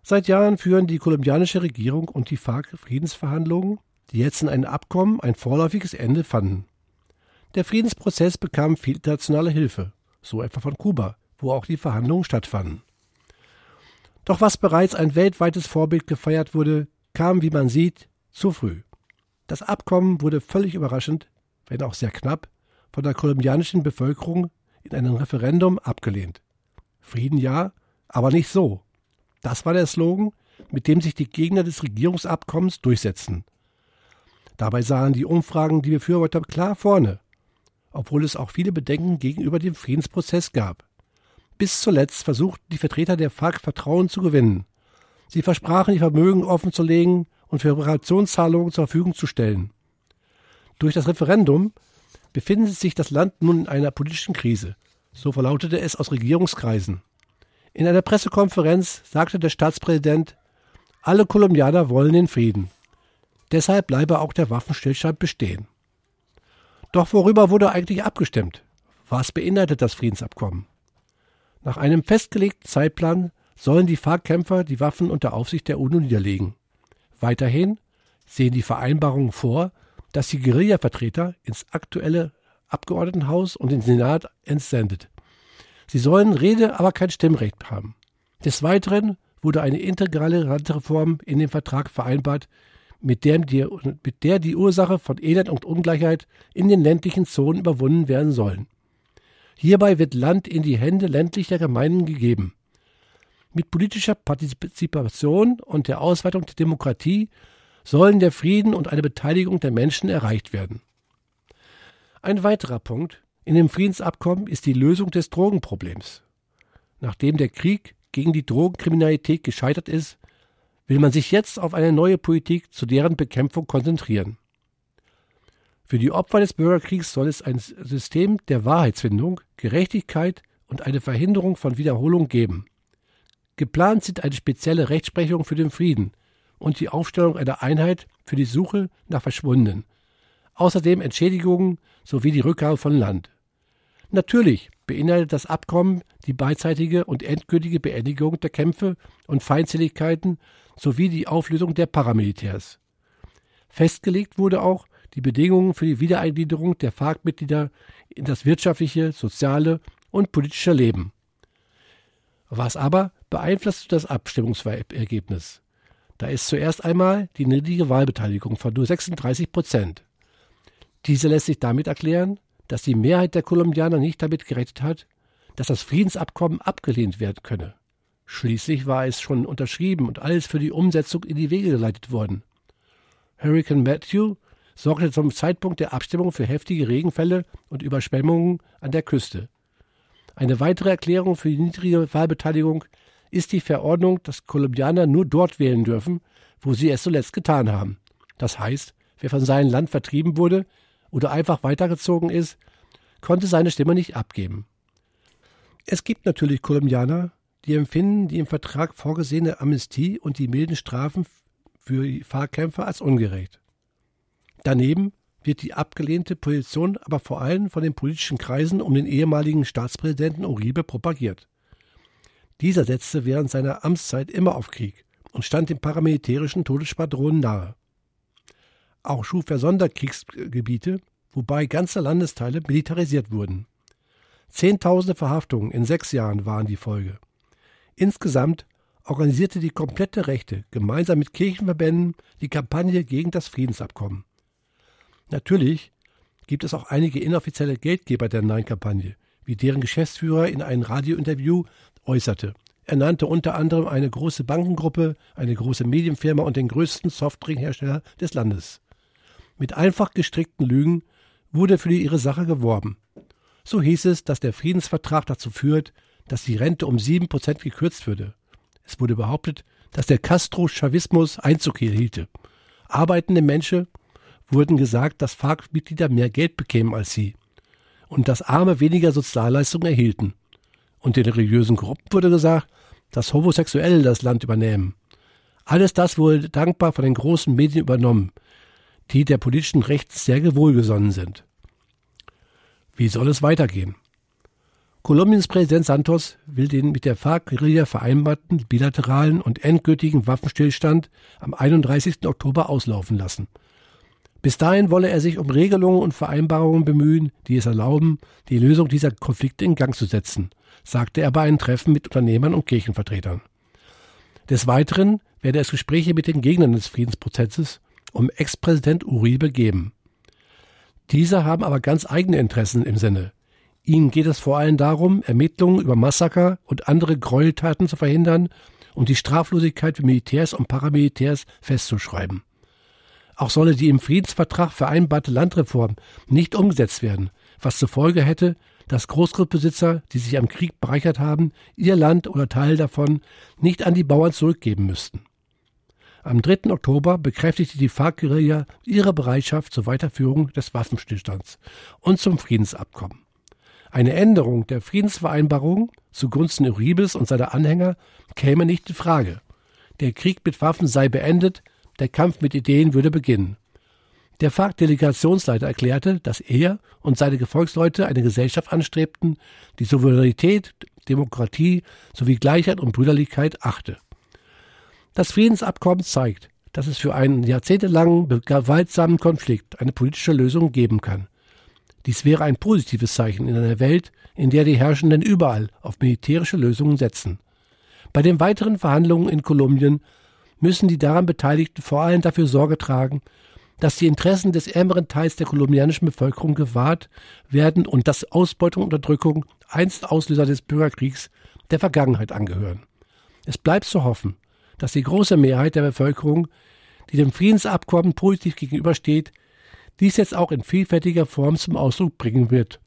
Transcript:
Seit Jahren führen die kolumbianische Regierung und die FARC Friedensverhandlungen, die jetzt in einem Abkommen ein vorläufiges Ende fanden. Der Friedensprozess bekam viel internationale Hilfe, so etwa von Kuba, wo auch die Verhandlungen stattfanden. Doch was bereits ein weltweites Vorbild gefeiert wurde, kam, wie man sieht, zu früh. Das Abkommen wurde völlig überraschend, wenn auch sehr knapp, von der kolumbianischen Bevölkerung in einem Referendum abgelehnt. Frieden ja, aber nicht so. Das war der Slogan, mit dem sich die Gegner des Regierungsabkommens durchsetzten. Dabei sahen die Umfragen die Befürworter klar vorne, obwohl es auch viele Bedenken gegenüber dem Friedensprozess gab. Bis zuletzt versuchten die Vertreter der FARC Vertrauen zu gewinnen. Sie versprachen, ihr Vermögen offenzulegen und für Reparationszahlungen zur Verfügung zu stellen. Durch das Referendum befindet sich das Land nun in einer politischen Krise. So verlautete es aus Regierungskreisen. In einer Pressekonferenz sagte der Staatspräsident, alle Kolumbianer wollen den Frieden. Deshalb bleibe auch der Waffenstillstand bestehen. Doch worüber wurde eigentlich abgestimmt? Was beinhaltet das Friedensabkommen? Nach einem festgelegten Zeitplan sollen die FARC-Kämpfer die Waffen unter Aufsicht der UNO niederlegen. Weiterhin sehen die Vereinbarungen vor, dass die Guerilla-Vertreter ins aktuelle Abgeordnetenhaus und den Senat entsendet. Sie sollen Rede, aber kein Stimmrecht haben. Des Weiteren wurde eine integrale Rentenreform in dem Vertrag vereinbart, mit der die Ursache von Elend und Ungleichheit in den ländlichen Zonen überwunden werden sollen. Hierbei wird Land in die Hände ländlicher Gemeinden gegeben. Mit politischer Partizipation und der Ausweitung der Demokratie sollen der Frieden und eine Beteiligung der Menschen erreicht werden. Ein weiterer Punkt in dem Friedensabkommen ist die Lösung des Drogenproblems. Nachdem der Krieg gegen die Drogenkriminalität gescheitert ist, will man sich jetzt auf eine neue Politik zu deren Bekämpfung konzentrieren. Für die Opfer des Bürgerkriegs soll es ein System der Wahrheitsfindung, Gerechtigkeit und eine Verhinderung von Wiederholung geben. Geplant sind eine spezielle Rechtsprechung für den Frieden und die Aufstellung einer Einheit für die Suche nach Verschwundenen. Außerdem Entschädigungen sowie die Rückgabe von Land. Natürlich beinhaltet das Abkommen die beidseitige und endgültige Beendigung der Kämpfe und Feindseligkeiten sowie die Auflösung der Paramilitärs. Festgelegt wurde auch die Bedingungen für die Wiedereingliederung der FARC-Mitglieder in das wirtschaftliche, soziale und politische Leben. Was aber beeinflusst das Abstimmungsergebnis? Da ist zuerst einmal die niedrige Wahlbeteiligung von nur 36%. Diese lässt sich damit erklären, dass die Mehrheit der Kolumbianer nicht damit gerechnet hat, dass das Friedensabkommen abgelehnt werden könne. Schließlich war es schon unterschrieben und alles für die Umsetzung in die Wege geleitet worden. Hurricane Matthew sorgte zum Zeitpunkt der Abstimmung für heftige Regenfälle und Überschwemmungen an der Küste. Eine weitere Erklärung für die niedrige Wahlbeteiligung ist die Verordnung, dass Kolumbianer nur dort wählen dürfen, wo sie es zuletzt getan haben. Das heißt, wer von seinem Land vertrieben wurde oder einfach weitergezogen ist, konnte seine Stimme nicht abgeben. Es gibt natürlich Kolumbianer, die empfinden die im Vertrag vorgesehene Amnestie und die milden Strafen für die FARC-Kämpfer als ungerecht. Daneben wird die abgelehnte Position aber vor allem von den politischen Kreisen um den ehemaligen Staatspräsidenten Uribe propagiert. Dieser setzte während seiner Amtszeit immer auf Krieg und stand den paramilitärischen Todesschwadronen nahe. Auch schuf er Sonderkriegsgebiete, wobei ganze Landesteile militarisiert wurden. Zehntausende Verhaftungen in 6 Jahren waren die Folge. Insgesamt organisierte die komplette Rechte gemeinsam mit Kirchenverbänden die Kampagne gegen das Friedensabkommen. Natürlich gibt es auch einige inoffizielle Geldgeber der Nein-Kampagne, wie deren Geschäftsführer in einem Radiointerview äußerte. Er nannte unter anderem eine große Bankengruppe, eine große Medienfirma und den größten Softdrinkhersteller des Landes. Mit einfach gestrickten Lügen wurde für ihre Sache geworben. So hieß es, dass der Friedensvertrag dazu führt, dass die Rente um 7% gekürzt würde. Es wurde behauptet, dass der Castro-Chavismus Einzug hier hielte. Arbeitende Menschen wurden gesagt, dass FARC-Mitglieder mehr Geld bekämen als sie und dass Arme weniger Sozialleistungen erhielten. Und den religiösen Gruppen wurde gesagt, dass Homosexuelle das Land übernehmen. Alles das wurde dankbar von den großen Medien übernommen, die der politischen Rechten sehr wohlgesonnen sind. Wie soll es weitergehen? Kolumbiens Präsident Santos will den mit der FARC-Guerilla vereinbarten bilateralen und endgültigen Waffenstillstand am 31. Oktober auslaufen lassen. Bis dahin wolle er sich um Regelungen und Vereinbarungen bemühen, die es erlauben, die Lösung dieser Konflikte in Gang zu setzen, sagte er bei einem Treffen mit Unternehmern und Kirchenvertretern. Des Weiteren werde es Gespräche mit den Gegnern des Friedensprozesses um Ex-Präsident Uribe geben. Diese haben aber ganz eigene Interessen im Sinne. Ihnen geht es vor allem darum, Ermittlungen über Massaker und andere Gräueltaten zu verhindern und die Straflosigkeit für Militärs und Paramilitärs festzuschreiben. Auch solle die im Friedensvertrag vereinbarte Landreform nicht umgesetzt werden, was zur Folge hätte, dass Großgrundbesitzer, die sich am Krieg bereichert haben, ihr Land oder Teil davon nicht an die Bauern zurückgeben müssten. Am 3. Oktober bekräftigte die FARC-Guerilla ihre Bereitschaft zur Weiterführung des Waffenstillstands und zum Friedensabkommen. Eine Änderung der Friedensvereinbarung zugunsten Uribes und seiner Anhänger käme nicht in Frage. Der Krieg mit Waffen sei beendet, der Kampf mit Ideen würde beginnen. Der FARC-Delegationsleiter erklärte, dass er und seine Gefolgsleute eine Gesellschaft anstrebten, die Souveränität, Demokratie sowie Gleichheit und Brüderlichkeit achte. Das Friedensabkommen zeigt, dass es für einen jahrzehntelangen, gewaltsamen Konflikt eine politische Lösung geben kann. Dies wäre ein positives Zeichen in einer Welt, in der die Herrschenden überall auf militärische Lösungen setzen. Bei den weiteren Verhandlungen in Kolumbien müssen die daran Beteiligten vor allem dafür Sorge tragen, dass die Interessen des ärmeren Teils der kolumbianischen Bevölkerung gewahrt werden und dass Ausbeutung und Unterdrückung, einst Auslöser des Bürgerkriegs, der Vergangenheit angehören. Es bleibt zu hoffen, dass die große Mehrheit der Bevölkerung, die dem Friedensabkommen positiv gegenübersteht, dies jetzt auch in vielfältiger Form zum Ausdruck bringen wird.